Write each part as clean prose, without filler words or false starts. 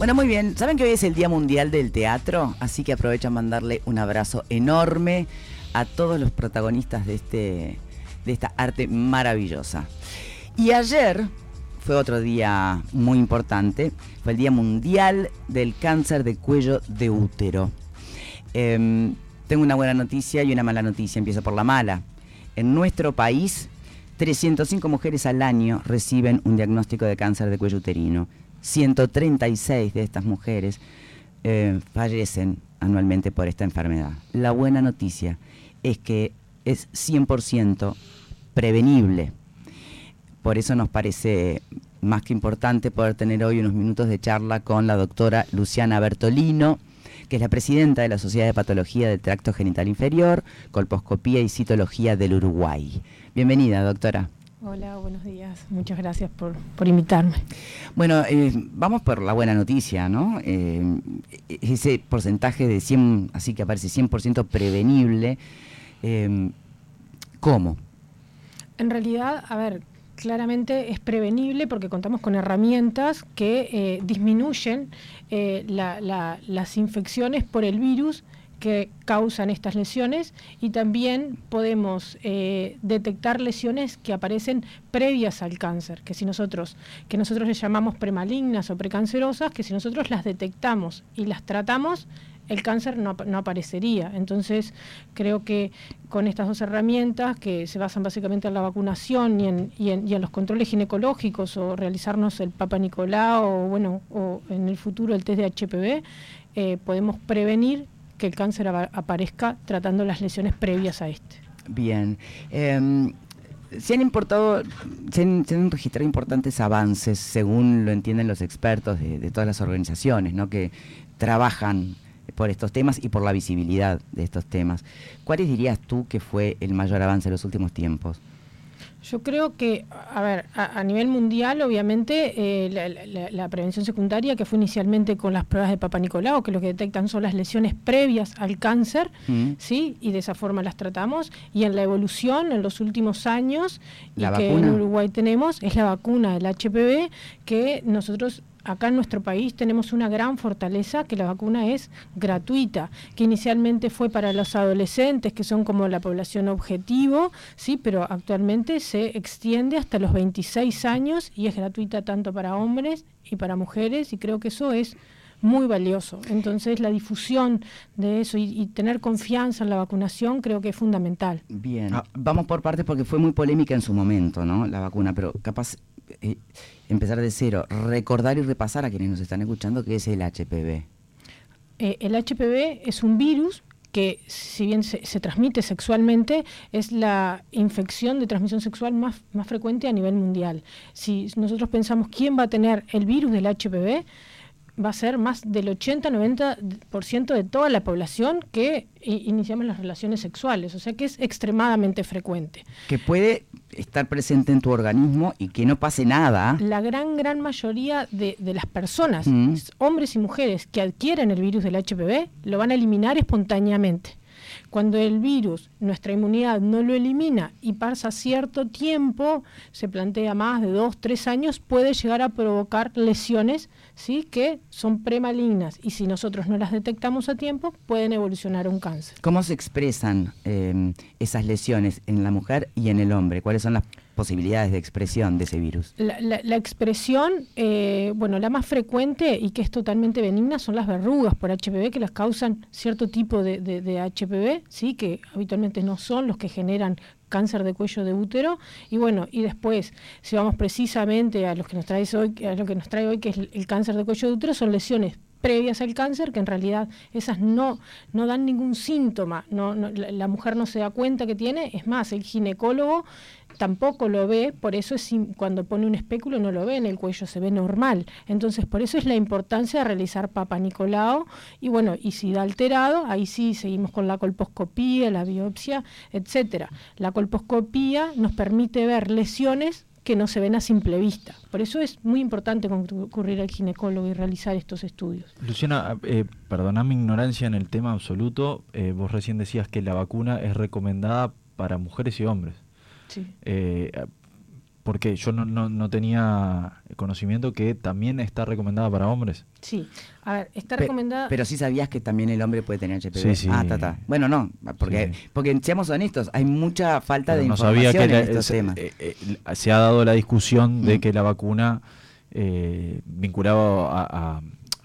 Bueno, muy bien. ¿Saben que hoy es el Día Mundial del Teatro? Así que aprovecho a mandarle un abrazo enorme a todos los protagonistas de esta arte maravillosa. Y ayer fue otro día muy importante. Fue el Día Mundial del Cáncer de Cuello de Útero. Tengo una buena noticia y una mala noticia. Empiezo por la mala. En nuestro país, 305 mujeres al año reciben un diagnóstico de cáncer de cuello uterino. 136 de estas mujeres fallecen anualmente por esta enfermedad. La buena noticia es que es 100% prevenible. Por eso nos parece más que importante poder tener hoy unos minutos de charla con la doctora Luciana Bertolino, que es la presidenta de la Sociedad de Patología del Tracto Genital Inferior, Colposcopía y Citología del Uruguay. Bienvenida, doctora. Hola, buenos días. Muchas gracias por invitarme. Bueno, vamos por la buena noticia, ¿no? Ese porcentaje de 100, así que aparece 100% prevenible. ¿Cómo? En realidad, a ver, claramente es prevenible porque contamos con herramientas que disminuyen las infecciones por el virus que causan estas lesiones, y también podemos detectar lesiones que aparecen previas al cáncer, que nosotros les llamamos premalignas o precancerosas, que si nosotros las detectamos y las tratamos, el cáncer no aparecería. Entonces, creo que con estas dos herramientas, que se basan básicamente en la vacunación y en los controles ginecológicos, o realizarnos el Papa Nicolau, o en el futuro el test de HPV, podemos prevenir que el cáncer aparezca tratando las lesiones previas a este. Bien. Se han registrado importantes avances, según lo entienden los expertos de todas las organizaciones, ¿no?, que trabajan por estos temas y por la visibilidad de estos temas. ¿Cuáles dirías tú que fue el mayor avance en los últimos tiempos? Yo creo que, a nivel mundial, obviamente, la prevención secundaria, que fue inicialmente con las pruebas de Papa Nicolau, que lo que detectan son las lesiones previas al cáncer, ¿sí? Y de esa forma las tratamos. Y en la evolución, en los últimos años, ¿La y que vacuna? en Uruguay tenemos, es la vacuna del HPV, que nosotros acá en nuestro país tenemos una gran fortaleza, que la vacuna es gratuita, que inicialmente fue para los adolescentes, que son como la población objetivo, sí, pero actualmente se extiende hasta los 26 años y es gratuita tanto para hombres y para mujeres, y creo que eso es muy valioso. Entonces, la difusión de eso y tener confianza en la vacunación creo que es fundamental. Bien, vamos por partes porque fue muy polémica en su momento, ¿no?, la vacuna, pero capaz empezar de cero, recordar y repasar a quienes nos están escuchando qué es el HPV. El HPV es un virus que, si bien se transmite sexualmente, es la infección de transmisión sexual más frecuente a nivel mundial. Si nosotros pensamos quién va a tener el virus del HPV, va a ser más del 80-90% de toda la población que iniciamos las relaciones sexuales, o sea que es extremadamente frecuente. Que puede estar presente en tu organismo y que no pase nada. La gran mayoría de las personas, hombres y mujeres, que adquieren el virus del HPV, lo van a eliminar espontáneamente. Cuando el virus, nuestra inmunidad no lo elimina y pasa cierto tiempo, se plantea más de 2-3 años, puede llegar a provocar lesiones, ¿sí?, que son premalignas, y si nosotros no las detectamos a tiempo, pueden evolucionar a un cáncer. ¿Cómo se expresan esas lesiones en la mujer y en el hombre? ¿Cuáles son las posibilidades de expresión de ese virus? La expresión, la más frecuente y que es totalmente benigna son las verrugas por HPV, que las causan cierto tipo de HPV, ¿sí?, que habitualmente no son los que generan cáncer de cuello de útero. Y después, si vamos precisamente a lo que nos trae hoy, que es el cáncer de cuello de útero, son lesiones previas al cáncer, que en realidad esas no dan ningún síntoma, la mujer no se da cuenta que tiene, es más, el ginecólogo tampoco lo ve, por eso cuando pone un espéculo no lo ve en el cuello, se ve normal. Entonces, por eso es la importancia de realizar Papa Nicolau, y si da alterado, ahí sí seguimos con la colposcopía, la biopsia, etcétera. La colposcopía nos permite ver lesiones que no se ven a simple vista. Por eso es muy importante concurrir al ginecólogo y realizar estos estudios. Luciana, perdona mi ignorancia en el tema absoluto, vos recién decías que la vacuna es recomendada para mujeres y hombres. Sí. porque yo no tenía conocimiento que también está recomendada para hombres. Sí, a ver, está recomendada... Pero sí sabías que también el hombre puede tener HPV. Sí. Bueno, no, porque seamos honestos, hay mucha falta de no información sabía que en estos temas. Se ha dado la discusión de que la vacuna vinculaba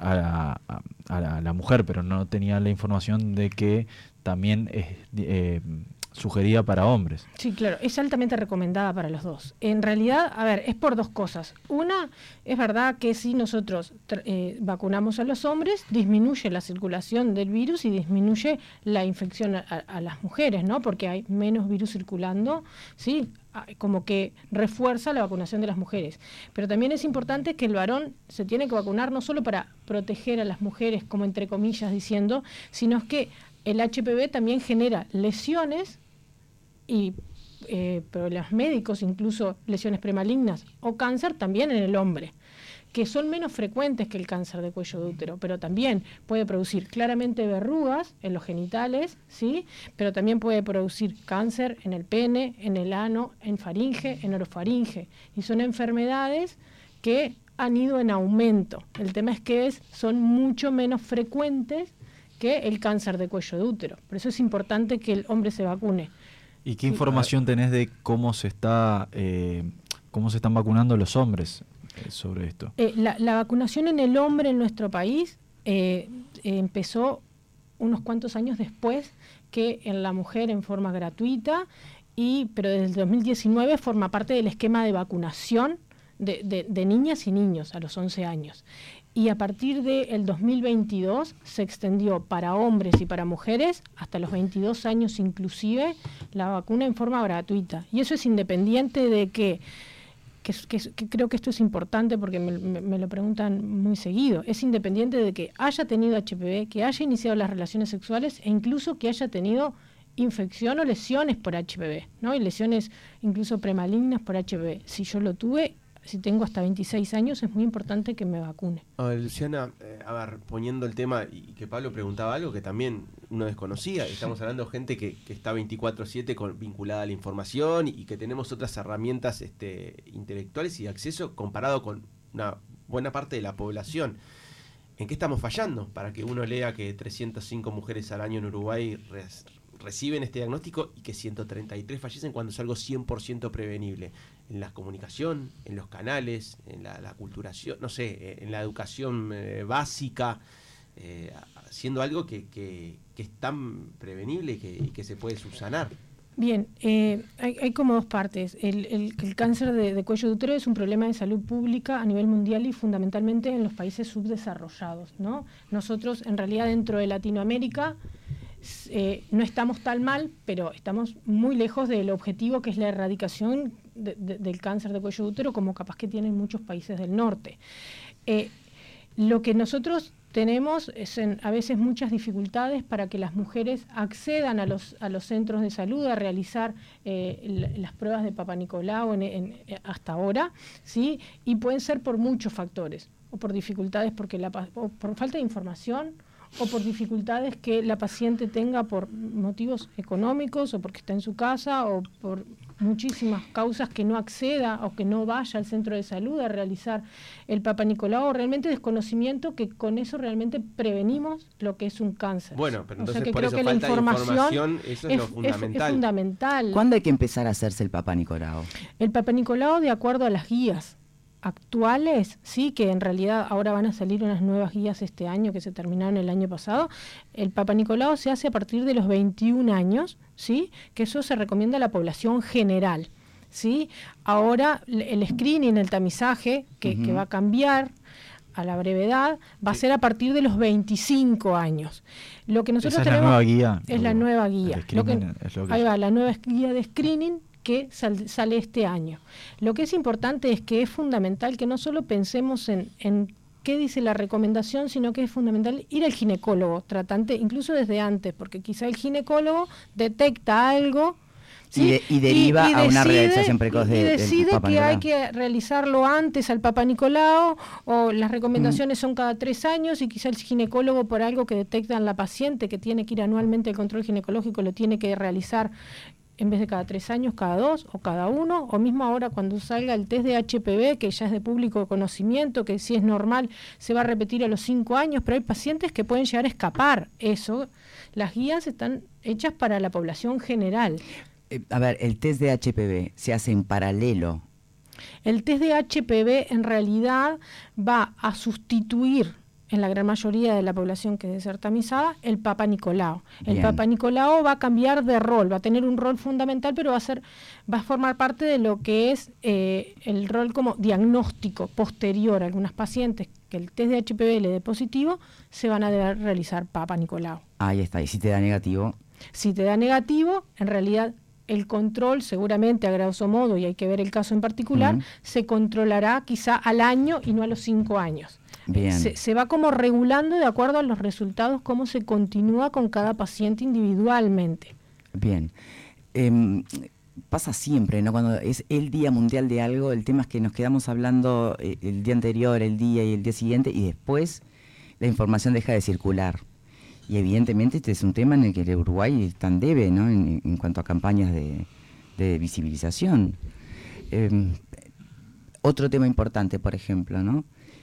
a la mujer, pero no tenía la información de que también sugerida para hombres. Sí, claro, es altamente recomendada para los dos. En realidad, a ver, es por dos cosas. Una, es verdad que si nosotros vacunamos a los hombres, disminuye la circulación del virus y disminuye la infección a las mujeres, ¿no? Porque hay menos virus circulando, ¿sí? Como que refuerza la vacunación de las mujeres. Pero también es importante que el varón se tiene que vacunar no solo para proteger a las mujeres, como entre comillas diciendo, sino que el HPV también genera lesiones y problemas médicos, incluso lesiones premalignas o cáncer también en el hombre, que son menos frecuentes que el cáncer de cuello de útero, pero también puede producir claramente verrugas en los genitales, ¿sí? Pero también puede producir cáncer en el pene, en el ano, en faringe, en orofaringe, y son enfermedades que han ido en aumento. El tema es que son mucho menos frecuentes que el cáncer de cuello de útero. Por eso es importante que el hombre se vacune. ¿Y qué información tenés de cómo se están vacunando los hombres sobre esto? La vacunación en el hombre en nuestro país empezó unos cuantos años después que en la mujer en forma gratuita, pero desde el 2019 forma parte del esquema de vacunación de niñas y niños a los 11 años. Y a partir del 2022 se extendió para hombres y para mujeres, hasta los 22 años inclusive, la vacuna en forma gratuita. Y eso es independiente de que creo que esto es importante porque me lo preguntan muy seguido, es independiente de que haya tenido HPV, que haya iniciado las relaciones sexuales e incluso que haya tenido infección o lesiones por HPV, ¿no? Y lesiones incluso premalignas por HPV. Si yo lo tuve, si tengo hasta 26 años, es muy importante que me vacune. Luciana, a ver, poniendo el tema, y que Pablo preguntaba algo que también uno desconocía, estamos hablando de gente que está 24/7 vinculada a la información y que tenemos otras herramientas intelectuales y de acceso comparado con una buena parte de la población. ¿En qué estamos fallando? Para que uno lea que 305 mujeres al año en Uruguay reciben este diagnóstico y que 133 fallecen cuando es algo 100% prevenible. En la comunicación, en los canales, en la culturación, no sé, en la educación básica, siendo algo que es tan prevenible y que se puede subsanar. Bien, hay como dos partes. El cáncer de cuello de útero es un problema de salud pública a nivel mundial y fundamentalmente en los países subdesarrollados, ¿no? Nosotros, en realidad, dentro de Latinoamérica, no estamos tan mal, pero estamos muy lejos del objetivo que es la erradicación del cáncer de cuello de útero, como capaz que tienen muchos países del norte. Lo que nosotros tenemos es a veces muchas dificultades para que las mujeres accedan a los centros de salud a realizar las pruebas de Papa Nicolau hasta ahora, ¿sí? Y pueden ser por muchos factores, o por dificultades o por falta de información, o por dificultades que la paciente tenga por motivos económicos o porque está en su casa o por muchísimas causas que no acceda o que no vaya al centro de salud a realizar el Papa Nicolau, o realmente desconocimiento que con eso realmente prevenimos lo que es un cáncer. Bueno, pero entonces que por creo eso que falta la información eso es lo fundamental. Es fundamental. ¿Cuándo hay que empezar a hacerse el Papa Nicolau? El Papa Nicolau, de acuerdo a las guías actuales, sí, que en realidad ahora van a salir unas nuevas guías este año que se terminaron el año pasado. El Papa Nicolau se hace a partir de los 21 años, sí, que eso se recomienda a la población general, sí. Ahora el screening, el tamizaje que va a cambiar a la brevedad, va a ser a partir de los 25 años. Lo que nosotros tenemos la nueva guía. Es la nueva guía. Ahí va, la nueva guía de screening que sale este año. Lo que es importante es que es fundamental que no solo pensemos en qué dice la recomendación, sino que es fundamental ir al ginecólogo tratante, incluso desde antes, porque quizá el ginecólogo detecta algo, ¿sí? y deriva a una realización precoz y decide que hay que realizarlo antes al Papa Nicolau, o las recomendaciones son cada 3 años y quizá el ginecólogo, por algo que detecta en la paciente que tiene que ir anualmente al control ginecológico, lo tiene que realizar en vez de cada 3 años, cada 2 o cada 1, o mismo ahora cuando salga el test de HPV, que ya es de público conocimiento, que si es normal se va a repetir a los 5 años, pero hay pacientes que pueden llegar a escapar eso. Las guías están hechas para la población general. A ver, el test de HPV se hace en paralelo. El test de HPV en realidad va a sustituir en la gran mayoría de la población que es desertamizada, el Papa Nicolau. El Papa Nicolau va a cambiar de rol, va a tener un rol fundamental, pero va a formar parte de lo que es el rol como diagnóstico posterior. Algunas pacientes que el test de HPV le dé positivo, se van a deber realizar Papa Nicolau. Ahí está, y si te da negativo. Si te da negativo, en realidad el control, seguramente a grosso modo, y hay que ver el caso en particular, se controlará quizá al año y no a los 5 años. Bien. Se va como regulando de acuerdo a los resultados, cómo se continúa con cada paciente individualmente. Bien. Pasa siempre, ¿no? Cuando es el Día Mundial de algo, el tema es que nos quedamos hablando el día anterior, el día y el día siguiente, y después la información deja de circular. Y evidentemente este es un tema en el que el Uruguay está en debe, ¿no? En cuanto a campañas de visibilización. Otro tema importante, por ejemplo, ¿no?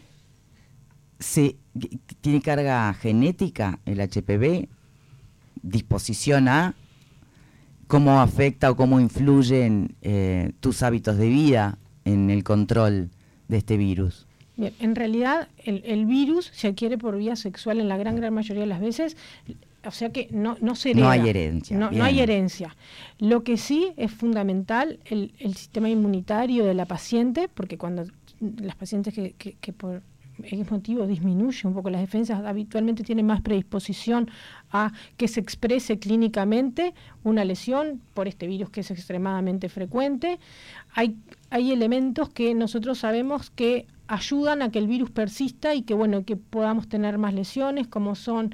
¿Tiene carga genética el HPV? ¿Disposición a cómo afecta o cómo influyen tus hábitos de vida en el control de este virus? Bien, en realidad el virus se adquiere por vía sexual en la gran mayoría de las veces, o sea que no se hereda. No hay herencia. No hay herencia. Lo que sí es fundamental, el sistema inmunitario de la paciente, porque cuando las pacientes que por X motivo disminuye un poco las defensas, habitualmente tienen más predisposición a que se exprese clínicamente una lesión por este virus que es extremadamente frecuente. Hay elementos que nosotros sabemos que ayudan a que el virus persista y que que podamos tener más lesiones, como son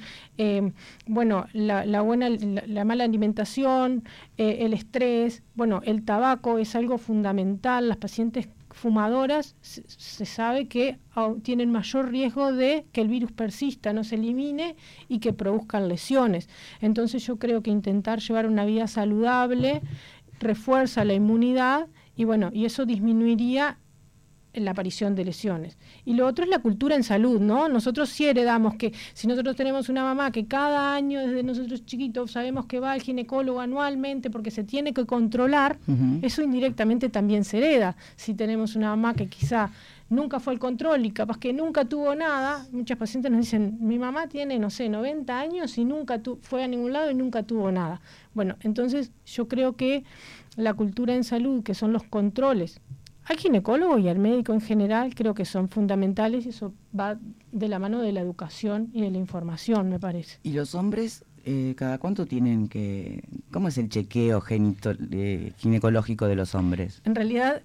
la mala alimentación, el estrés, el tabaco es algo fundamental. Las pacientes fumadoras se sabe que tienen mayor riesgo de que el virus persista, no se elimine y que produzcan lesiones. Entonces yo creo que intentar llevar una vida saludable refuerza la inmunidad y eso disminuiría la aparición de lesiones. Y lo otro es la cultura en salud, ¿no? Nosotros sí heredamos que si nosotros tenemos una mamá que cada año desde nosotros chiquitos sabemos que va al ginecólogo anualmente porque se tiene que controlar, eso indirectamente también se hereda. Si tenemos una mamá que quizá nunca fue al control y capaz que nunca tuvo nada, muchas pacientes nos dicen, mi mamá tiene, 90 años y nunca fue a ningún lado y nunca tuvo nada. Entonces yo creo que la cultura en salud, que son los controles, al ginecólogo y al médico en general, creo que son fundamentales y eso va de la mano de la educación y de la información, me parece. ¿Y los hombres cada cuánto tienen que...? ¿Cómo es el chequeo ginecológico de los hombres? En realidad,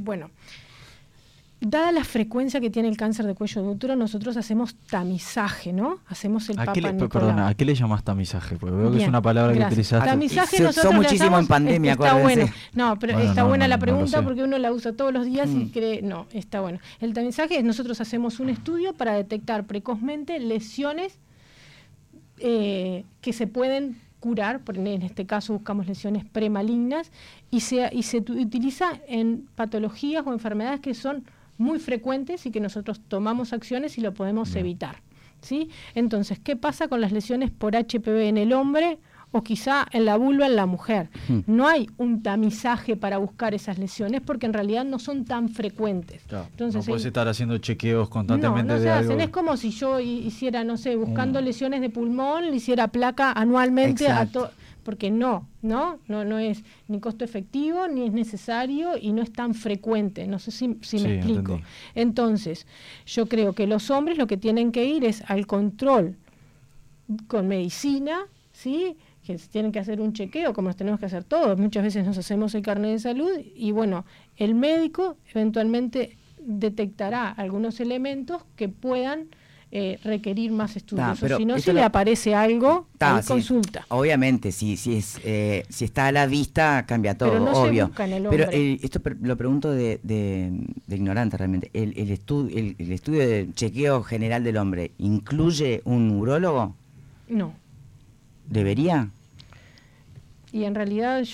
dada la frecuencia que tiene el cáncer de cuello de útero, nosotros hacemos tamizaje, ¿no? Hacemos el Papa Nicolau. Perdona, ¿a qué le llamas tamizaje? Porque veo que es una palabra que utilizaste. Tamizaje nosotros muchísimo en pandemia, está acuérdense. bueno. No, pero está buena la pregunta porque uno la usa todos los días y cree, no, está bueno. El tamizaje es nosotros hacemos un estudio para detectar precozmente lesiones que se pueden curar, en este caso buscamos lesiones premalignas y se utiliza en patologías o enfermedades que son muy frecuentes y que nosotros tomamos acciones y lo podemos evitar, ¿sí? Entonces, ¿qué pasa con las lesiones por HPV en el hombre o quizá en la vulva en la mujer? No hay un tamizaje para buscar esas lesiones porque en realidad no son tan frecuentes. Claro, entonces, no puedes estar haciendo chequeos constantemente no de algo. hacen. Es como si yo hiciera, buscando lesiones de pulmón, le hiciera placa anualmente a todo. Porque no es ni costo efectivo, ni es necesario y no es tan frecuente. No sé si me explico. Entendí. Entonces, yo creo que los hombres lo que tienen que ir es al control con medicina, ¿sí? Que tienen que hacer un chequeo, como nos tenemos que hacer todos. Muchas veces nos hacemos el carnet de salud y el médico eventualmente detectará algunos elementos que puedan requerir más estudios. Si no, si le aparece algo, consulta. Obviamente, si está a la vista, cambia todo, pero no obvio. Se busca en el hombre. Pero esto lo pregunto de ignorante realmente. ¿El estudio de chequeo general del hombre incluye un urólogo? No. ¿Debería? Y en realidad yo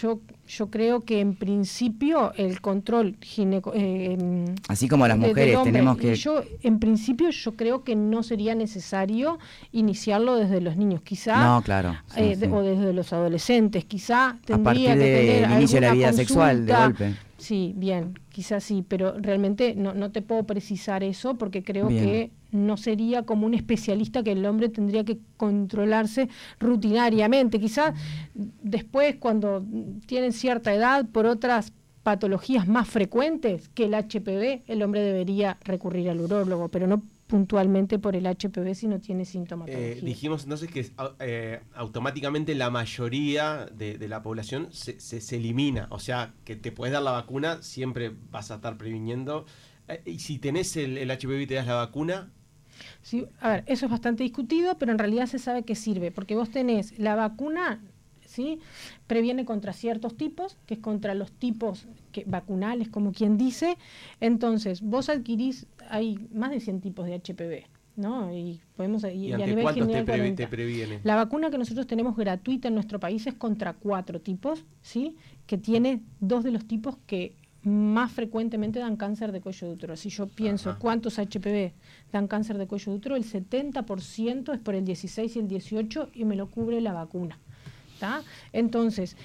yo creo que en principio el control así como las mujeres hombre, tenemos que... En principio yo creo que no sería necesario iniciarlo desde los niños, quizá, no, claro, sí, sí. o desde los adolescentes, quizá tendría a partir que tener del inicio de la vida consulta, sexual, de golpe. Sí, bien, quizás sí, pero realmente no te puedo precisar eso porque creo Bien. que no sería como un especialista que el hombre tendría que controlarse rutinariamente. Quizás después, cuando tienen cierta edad, por otras patologías más frecuentes que el HPV, el hombre debería recurrir al urólogo, pero no puntualmente por el HPV si no tiene sintomatología. Dijimos entonces que automáticamente la mayoría de la población se elimina, o sea, que te puedes dar la vacuna, siempre vas a estar previniendo. Y si tenés el HPV y te das la vacuna... Sí, a ver, eso es bastante discutido, pero en realidad se sabe que sirve, porque vos tenés la vacuna, ¿sí? Previene contra ciertos tipos, que es contra los tipos vacunales, como quien dice. Entonces, vos adquirís, hay más de 100 tipos de HPV, ¿no? Y ¿Y a ante nivel cuántos general te previene? La vacuna que nosotros tenemos gratuita en nuestro país es contra 4 tipos, ¿sí? Que tiene 2 de los tipos que más frecuentemente dan cáncer de cuello de útero. Si yo pienso cuántos HPV dan cáncer de cuello de útero, el 70% es por el 16 y el 18 y me lo cubre la vacuna. ¿Tá? Entonces,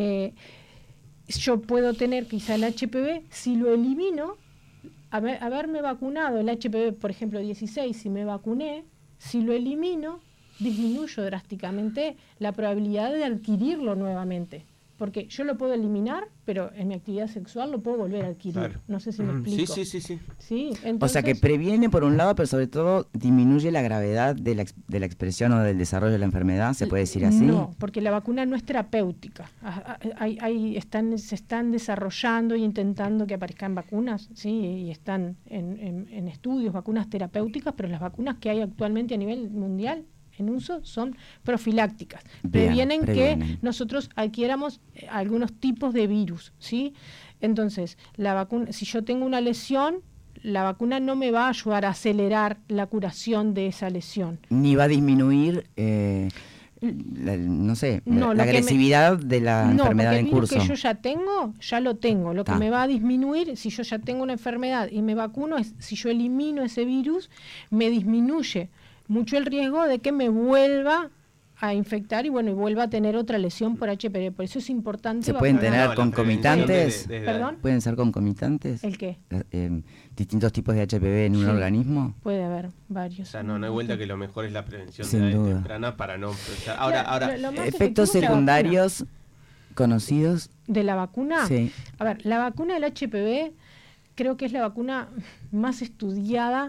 yo puedo tener quizá el HPV, si lo elimino, haberme vacunado el HPV, por ejemplo, 16, si me vacuné, si lo elimino, disminuyo drásticamente la probabilidad de adquirirlo nuevamente. Porque yo lo puedo eliminar, pero en mi actividad sexual lo puedo volver a adquirir. Claro. No sé si me explico. Sí. ¿Sí? Entonces, o sea que previene por un lado, pero sobre todo disminuye la gravedad de la expresión o del desarrollo de la enfermedad, ¿se puede decir así? No, porque la vacuna no es terapéutica. Se están desarrollando y intentando que aparezcan vacunas, ¿sí? Y están en estudios, vacunas terapéuticas, pero las vacunas que hay actualmente a nivel mundial en uso son profilácticas. Previenen que nosotros adquiriéramos algunos tipos de virus, ¿sí? Entonces, la vacuna, si yo tengo una lesión, la vacuna no me va a ayudar a acelerar la curación de esa lesión. Ni va a disminuir, la agresividad de la enfermedad en curso. No, porque el virus que yo ya tengo, ya lo tengo. Lo que me va a disminuir, si yo ya tengo una enfermedad y me vacuno, es si yo elimino ese virus, me disminuye mucho el riesgo de que me vuelva a infectar y vuelva a tener otra lesión por HPV. Por eso es importante. ¿Se pueden tener concomitantes? ¿Perdón? ¿Pueden ser concomitantes? ¿El qué? ¿Distintos tipos de HPV en un organismo? Puede haber varios. O sea, no hay vuelta que lo mejor es la prevención sin duda temprana para no... Ahora, efectos secundarios conocidos de la vacuna. Sí. A ver, la vacuna del HPV creo que es la vacuna más estudiada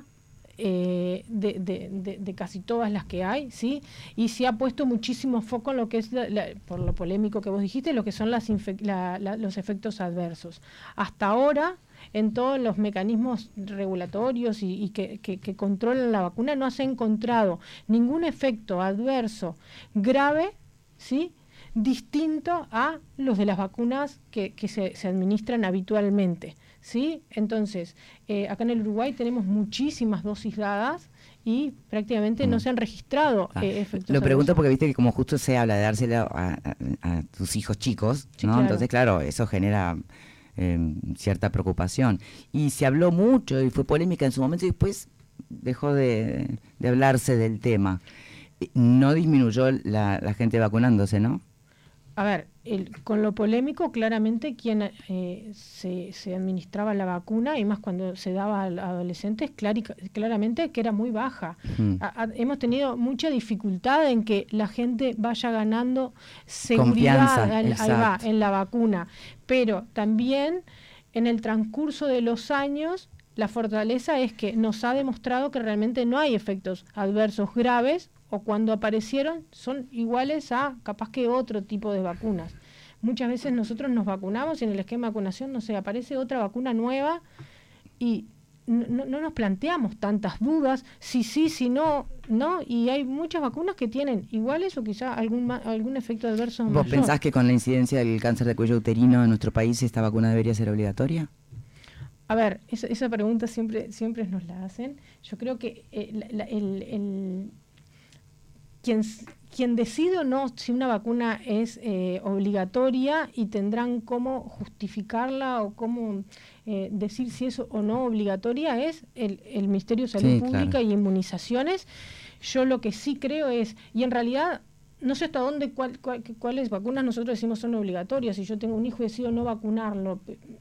de casi todas las que hay, ¿sí? Y se ha puesto muchísimo foco en lo que es, por lo polémico que vos dijiste, lo que son los efectos adversos. Hasta ahora, en todos los mecanismos regulatorios y que controlan la vacuna, no se ha encontrado ningún efecto adverso grave, ¿sí?, distinto a los de las vacunas que se administran habitualmente, ¿sí? Entonces, acá en el Uruguay tenemos muchísimas dosis dadas y prácticamente no se han registrado efectos. Lo pregunto porque viste que como justo se habla de dárselo a tus hijos chicos, ¿no? Sí, claro. Entonces, claro, eso genera cierta preocupación. Y se habló mucho y fue polémica en su momento y después dejó de hablarse del tema. No disminuyó la gente vacunándose, ¿no? A ver, con lo polémico, claramente quien se administraba la vacuna, y más cuando se daba a adolescentes, claramente que era muy baja. Hemos tenido mucha dificultad en que la gente vaya ganando seguridad en la vacuna, pero también en el transcurso de los años, la fortaleza es que nos ha demostrado que realmente no hay efectos adversos graves, o cuando aparecieron son iguales a capaz que otro tipo de vacunas. Muchas veces nosotros nos vacunamos y en el esquema de vacunación, no sé, aparece otra vacuna nueva y no nos planteamos tantas dudas, si no, y hay muchas vacunas que tienen iguales o quizá algún efecto adverso mayor. ¿Vos pensás que con la incidencia del cáncer de cuello uterino en nuestro país esta vacuna debería ser obligatoria? A ver, esa pregunta siempre nos la hacen. Yo creo que quien decide o no si una vacuna es obligatoria y tendrán cómo justificarla o cómo decir si es o no obligatoria es el Ministerio de Salud Pública y Inmunizaciones. Yo lo que sí creo es, y en realidad no sé hasta dónde cuáles vacunas nosotros decimos son obligatorias. Si yo tengo un hijo y decido no vacunarlo,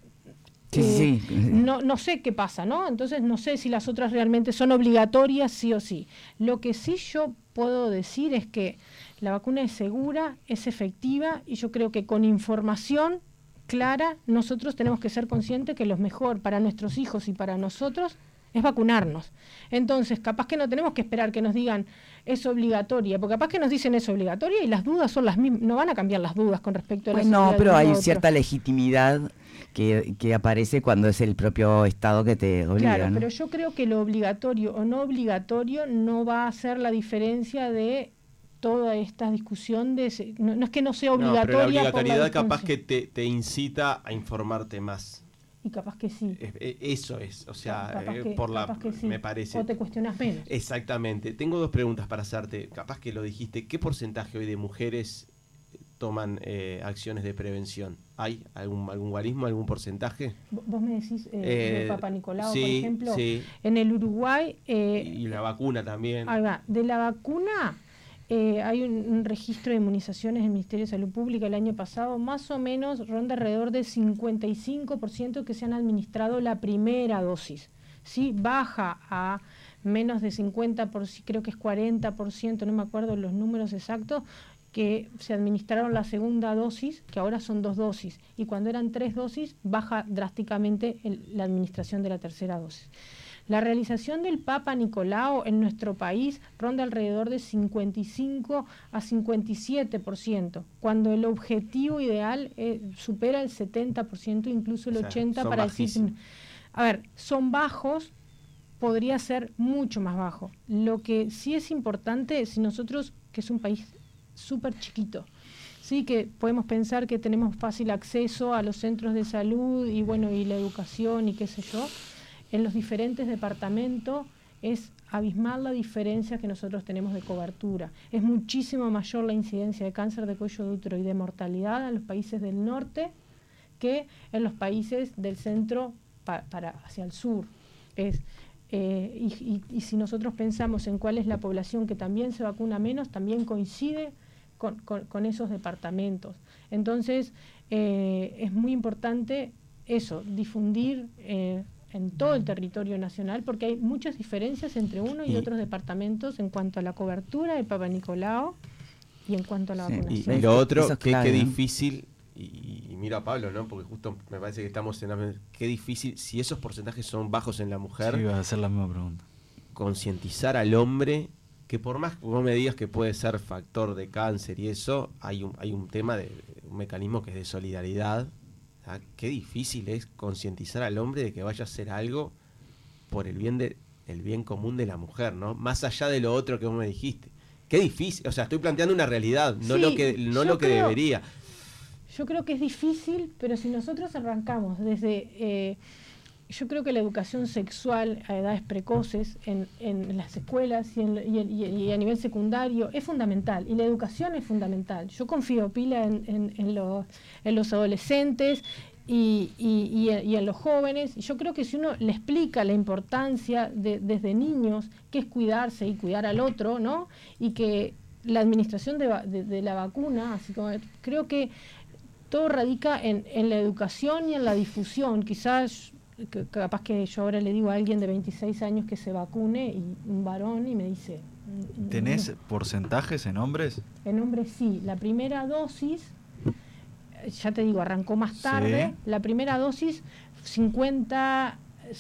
no sé qué pasa, ¿no? Entonces no sé si las otras realmente son obligatorias sí o sí. Lo que sí yo puedo decir es que la vacuna es segura, es efectiva, y yo creo que con información clara nosotros tenemos que ser conscientes que lo mejor para nuestros hijos y para nosotros es vacunarnos. Entonces, capaz que no tenemos que esperar que nos digan es obligatoria, porque capaz que nos dicen es obligatoria y las dudas son las mismas, no van a cambiar las dudas con respecto a la seguridad. No, pero hay cierta legitimidad que aparece cuando es el propio Estado que te obliga. Claro, ¿no? pero yo creo que lo obligatorio o no obligatorio no va a hacer la diferencia de toda esta discusión de... No es que no sea obligatoria. Pero la obligatoriedad capaz que te incita a informarte más. Y capaz que sí. Eso es, o sea, capaz que sí. me parece. O te cuestionas menos. Exactamente. Tengo dos preguntas para hacerte. Capaz que lo dijiste. ¿Qué porcentaje hoy de mujeres toman acciones de prevención? ¿Hay algún guarismo, algún porcentaje? Vos me decís de Papa Nicolau, sí, por ejemplo. Sí. En el Uruguay... y la vacuna también. Ahí va. De la vacuna... hay un registro de inmunizaciones del Ministerio de Salud Pública el año pasado, más o menos ronda alrededor del 55% que se han administrado la primera dosis. ¿Sí? Baja a menos de 50%, creo que es 40%, no me acuerdo los números exactos, que se administraron la segunda dosis, que ahora son 2 dosis, y cuando eran 3 dosis, baja drásticamente la administración de la tercera dosis. La realización del Papa Nicolau en nuestro país ronda alrededor de 55 a 57%, cuando el objetivo ideal supera el 70%, incluso el 80%, para decir... A ver, son bajos, podría ser mucho más bajo. Lo que sí es importante, si nosotros, que es un país súper chiquito, sí, que podemos pensar que tenemos fácil acceso a los centros de salud y bueno, y la educación y qué sé yo, en los diferentes departamentos es abismal la diferencia que nosotros tenemos de cobertura. Es muchísimo mayor la incidencia de cáncer de cuello de útero y de mortalidad en los países del norte que en los países del centro hacia el sur. Y si nosotros pensamos en cuál es la población que también se vacuna menos, también coincide con esos departamentos. Entonces, es muy importante eso, difundir en todo el territorio nacional, porque hay muchas diferencias entre uno y otros departamentos en cuanto a la cobertura de Papa Nicolau y en cuanto a la vacunación. Y lo otro, qué difícil, y miro a Pablo, ¿no? Porque justo me parece que estamos en qué difícil, si esos porcentajes son bajos en la mujer, sí, iba a hacer la misma pregunta. Concientizar al hombre, que por más que vos me digas que puede ser factor de cáncer y eso, hay un tema un mecanismo que es de solidaridad. Qué difícil es concientizar al hombre de que vaya a hacer algo por el bien común de la mujer, ¿no? Más allá de lo otro que vos me dijiste. Qué difícil, o sea, estoy planteando una realidad, no lo que debería. Yo creo que es difícil, pero si nosotros arrancamos desde... yo creo que la educación sexual a edades precoces en las escuelas y a nivel secundario es fundamental, y la educación es fundamental. Yo confío pila en los adolescentes y en los jóvenes. Yo creo que si uno le explica la importancia desde niños, que es cuidarse y cuidar al otro, ¿no? Y que la administración de la vacuna, así como creo que todo radica en la educación y en la difusión. Quizás... capaz que yo ahora le digo a alguien de 26 años que se vacune, y un varón, y me dice... ¿Tenés porcentajes en hombres? En hombres sí. La primera dosis, ya te digo, arrancó más tarde. Sí. La primera dosis, 50%.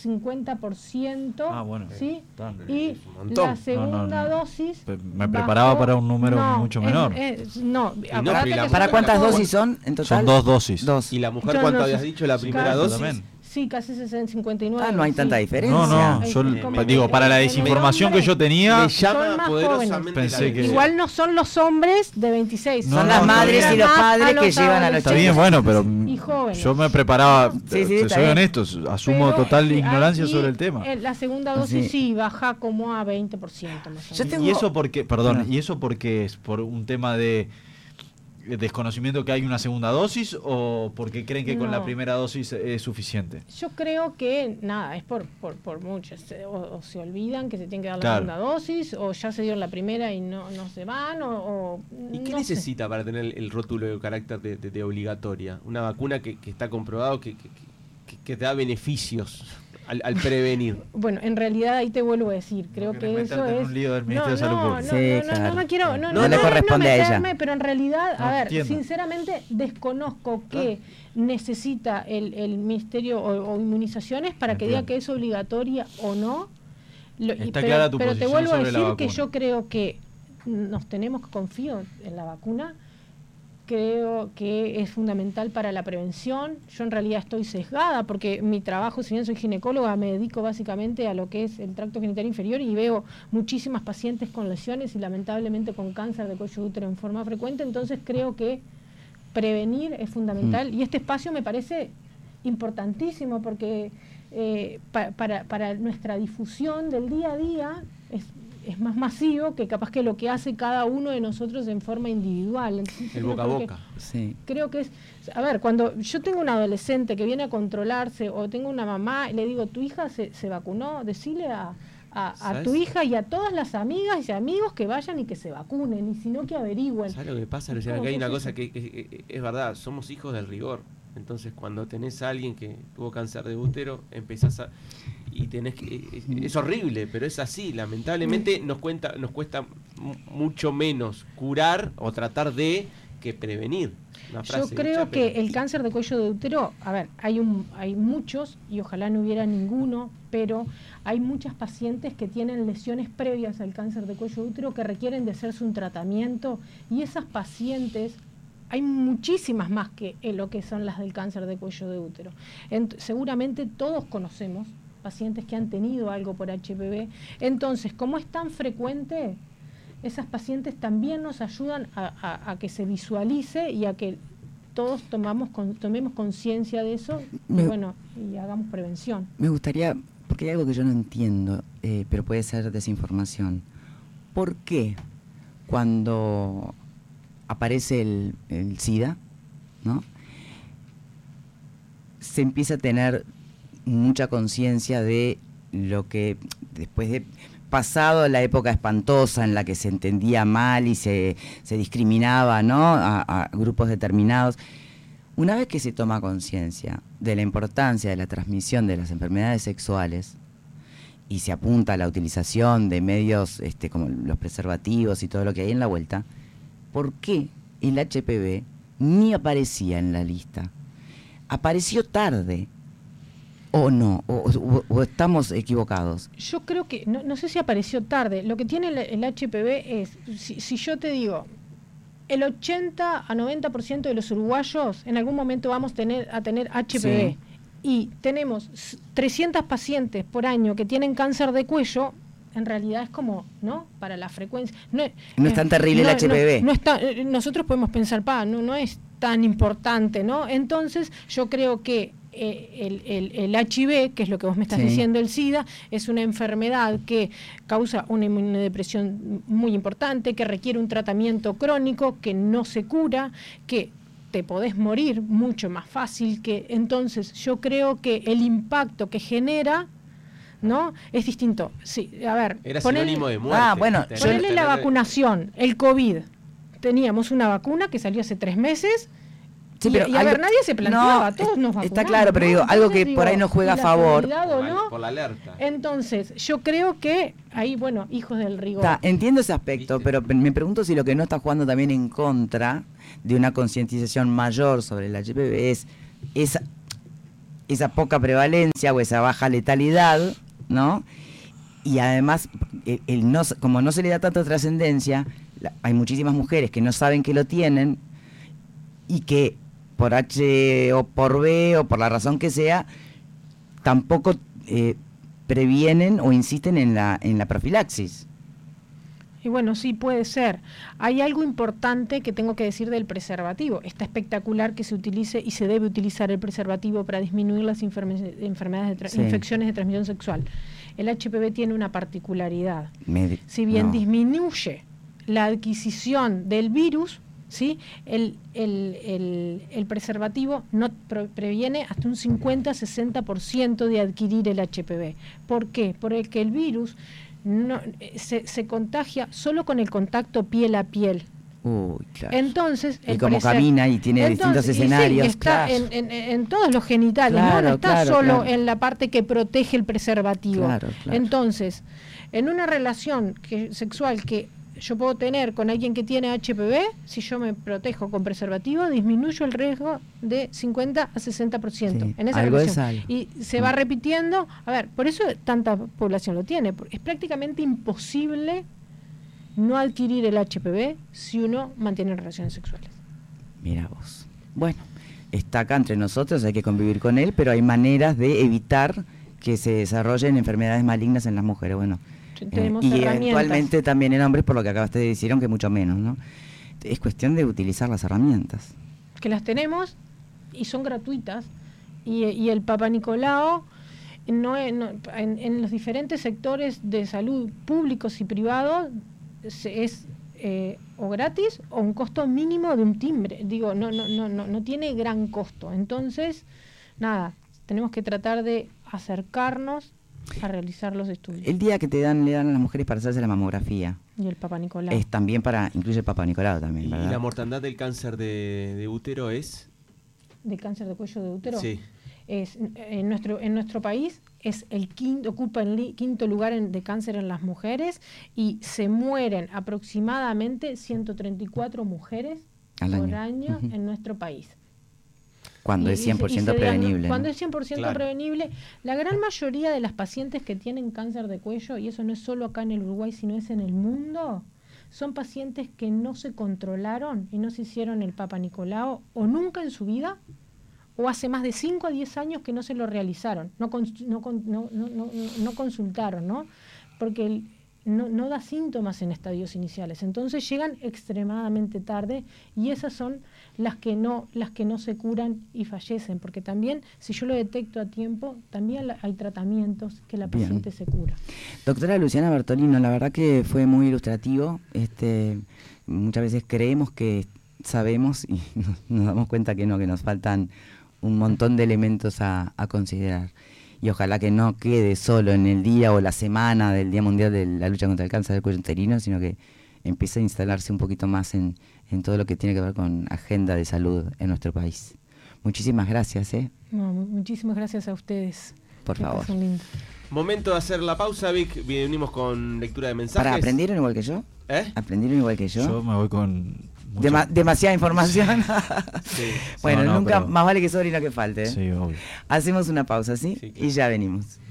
Bueno. ¿Sí? Y la segunda dosis... Me preparaba para un número mucho menor. ¿Para cuántas dosis son en total? Son 2 dosis. ¿Y la mujer cuánto habías dicho la primera dosis? También. Sí, casi 59. No hay tanta diferencia. No, yo digo, para la desinformación que yo tenía, me llama poderosamente. Pensé que... Igual no son los hombres de 26. Son las madres y los padres que llevan a los chicos. Está bien, bueno, pero y jóvenes. Yo me preparaba, Sí, soy está bien. honesto, asumo Pero, total ignorancia y, sobre el tema. La segunda dosis Sí. sí baja como a 20% más o Yo menos. tengo- Y eso porque, perdón, No. ¿y eso porque es por un tema de desconocimiento que hay una segunda dosis o porque creen que con la No. primera dosis es suficiente? Yo creo que nada, es por muchos. O se olvidan que se tiene que dar la Claro. segunda dosis, o ya se dio la primera y no se van, o ¿Y qué no sé. necesita para tener el rótulo de carácter de obligatoria? Una vacuna que está comprobado que te da beneficios al prevenir. Bueno, en realidad ahí te vuelvo a decir, creo No que querés eso meterte en es... un lío del Ministerio de Salud Pública. Sí, claro. no me quiero... No le corresponde a ella. meterme, pero en realidad, No, a ver, entiendo. sinceramente desconozco qué necesita el Ministerio o inmunizaciones para que diga Entiendo. que es obligatoria o no. Está clara tu pero te posición vuelvo a sobre la decir que vacuna. yo creo que nos tenemos que confiar en la vacuna. Creo que es fundamental para la prevención. Yo en realidad estoy sesgada porque mi trabajo, si bien soy ginecóloga, me dedico básicamente a lo que es el tracto genital inferior y veo muchísimas pacientes con lesiones y lamentablemente con cáncer de cuello de útero en forma frecuente. Entonces creo que prevenir es fundamental y este espacio me parece importantísimo porque para nuestra difusión del día a día es más masivo que capaz que lo que hace cada uno de nosotros en forma individual. Entonces, El boca a boca. Sí. Creo que es, a ver, cuando yo tengo un adolescente que viene a controlarse o tengo una mamá y le digo, tu hija se vacunó, decile a ¿Sabes? tu hija y a todas las amigas y amigos que vayan y que se vacunen, y si no que averigüen. ¿Sabes lo que pasa, Luciana? ¿Cómo Que hay que una es cosa eso? que es verdad, somos hijos del rigor. Entonces, cuando tenés a alguien que tuvo cáncer de útero, empezás a... Y tenés que... Es horrible, pero es así. Lamentablemente nos cuesta mucho menos curar o tratar de que prevenir. Una Yo frase creo hecha, que pero- el cáncer de cuello de útero, a ver, hay muchos y ojalá no hubiera ninguno, pero hay muchas pacientes que tienen lesiones previas al cáncer de cuello de útero que requieren de hacerse un tratamiento y esas pacientes hay muchísimas más que lo que son las del cáncer de cuello de útero. Seguramente todos conocemos pacientes que han tenido algo por HPV, entonces como es tan frecuente, esas pacientes también nos ayudan a que se visualice y a que todos tomemos conciencia de eso y, bueno, y hagamos prevención. Me gustaría, porque hay algo que yo no entiendo, pero puede ser desinformación. ¿Por qué cuando aparece el SIDA, ¿no?, se empieza a tener mucha conciencia de lo que después de pasado la época espantosa en la que se entendía mal y se discriminaba, ¿no?, a grupos determinados? Una vez que se toma conciencia de la importancia de la transmisión de las enfermedades sexuales y se apunta a la utilización de medios como los preservativos y todo lo que hay en la vuelta, ¿por qué el HPV ni aparecía en la lista? ¿Apareció tarde o no? ¿O estamos equivocados? Yo creo que, no sé si apareció tarde, lo que tiene el HPV es, si yo te digo, el 80 a 90% de los uruguayos en algún momento vamos a tener HPV. Sí. Y tenemos 300 pacientes por año que tienen cáncer de cuello, en realidad es como, ¿no?, para la frecuencia. No es tan terrible el HPV. No está, nosotros podemos pensar, no es tan importante, ¿no? Entonces, yo creo que el HIV, que es lo que vos me estás Sí. diciendo, el SIDA, es una enfermedad que causa una inmunodepresión muy importante, que requiere un tratamiento crónico, que no se cura, que te podés morir mucho más fácil, que entonces yo creo que el impacto que genera, ¿no?, es distinto. Sí, a ver, Era ponele- sinónimo de muerte. bueno, ponele la vacunación, el COVID. Teníamos una vacuna que salió hace 3 meses. Sí, y, pero y a ver, algo- nadie se planteaba, no, todos nos vacunamos. está claro, pero digo, algo que por ahí no juega a ¿y la favor? seguridad o no? Por la alerta. Entonces, yo creo que ahí, bueno, hijos del rigor. Entiendo ese aspecto, ¿Viste? pero me pregunto si lo que no está jugando también en contra de una concientización mayor sobre el HPV es esa poca prevalencia o esa baja letalidad, ¿no? Y además, como no se le da tanta trascendencia, hay muchísimas mujeres que no saben que lo tienen y que por H o por B o por la razón que sea, tampoco previenen o insisten en la profilaxis. Y bueno, sí, puede ser. Hay algo importante que tengo que decir del preservativo. Está espectacular que se utilice y se debe utilizar el preservativo para disminuir las enfermedades infecciones de transmisión sexual. El HPV tiene una particularidad. Si bien disminuye la adquisición del virus, ¿sí? El preservativo no previene hasta un 50-60% de adquirir el HPV. ¿Por qué? Porque el virus se contagia solo con el contacto piel a piel. Uy, claro. Entonces, y como camina y tiene distintos escenarios. Sí, está claro. en todos los genitales, claro, no está solo claro. en la parte que protege el preservativo. Claro. Entonces, en una relación sexual que yo puedo tener con alguien que tiene HPV, si yo me protejo con preservativo, disminuyo el riesgo de 50 a 60% en esa relación. Y se va repitiendo. A ver, por eso tanta población lo tiene. Es prácticamente imposible no adquirir el HPV si uno mantiene relaciones sexuales. Mira vos. Bueno, está acá entre nosotros, hay que convivir con él, pero hay maneras de evitar que se desarrollen enfermedades malignas en las mujeres. Bueno, tenemos y eventualmente también en hombres, por lo que acabaste de decir, aunque mucho menos, ¿no? Es cuestión de utilizar las herramientas. Que las tenemos y son gratuitas. Y el Papa Nicolau, en los diferentes sectores de salud públicos y privados, es o gratis o un costo mínimo de un timbre. Digo, no tiene gran costo. Entonces, nada, tenemos que tratar de acercarnos a realizar los estudios. El día que le dan a las mujeres para hacerse la mamografía. Y el Papa Nicolau. Es también incluye el Papa Nicolau también, ¿verdad? ¿Y la mortandad del cáncer de útero es? ¿De cáncer de cuello de útero? Sí. Es, en nuestro país es ocupa el quinto lugar de cáncer en las mujeres y se mueren aproximadamente 134 mujeres por año en nuestro país. Cuando es 100% prevenible. Cuando es 100% prevenible, la gran mayoría de las pacientes que tienen cáncer de cuello, y eso no es solo acá en el Uruguay, sino es en el mundo, son pacientes que no se controlaron y no se hicieron el Papa Nicolau o nunca en su vida, o hace más de 5 a 10 años que no se lo realizaron, no consultaron, ¿no? Porque no da síntomas en estadios iniciales, entonces llegan extremadamente tarde y esas son las que no se curan y fallecen, porque también si yo lo detecto a tiempo, también hay tratamientos que la paciente se cura. Doctora Luciana Bertolino, la verdad que fue muy ilustrativo. Muchas veces creemos que sabemos y nos damos cuenta que no, que nos faltan un montón de elementos a considerar. Y ojalá que no quede solo en el día o la semana del Día Mundial de la Lucha contra el Cáncer del Cuello Uterino, sino que empiece a instalarse un poquito más en todo lo que tiene que ver con agenda de salud en nuestro país. Muchísimas gracias. No, muchísimas gracias a ustedes. Por favor. Momento de hacer la pausa, Vic. Venimos con lectura de mensajes. ¿Aprendieron igual que yo? ¿Aprendieron igual que yo? Yo me voy con... demasiada información. Sí. Bueno, más vale que sobre y no que falte. Sí, obvio. Hacemos una pausa, ¿sí? Sí, claro. Y ya venimos.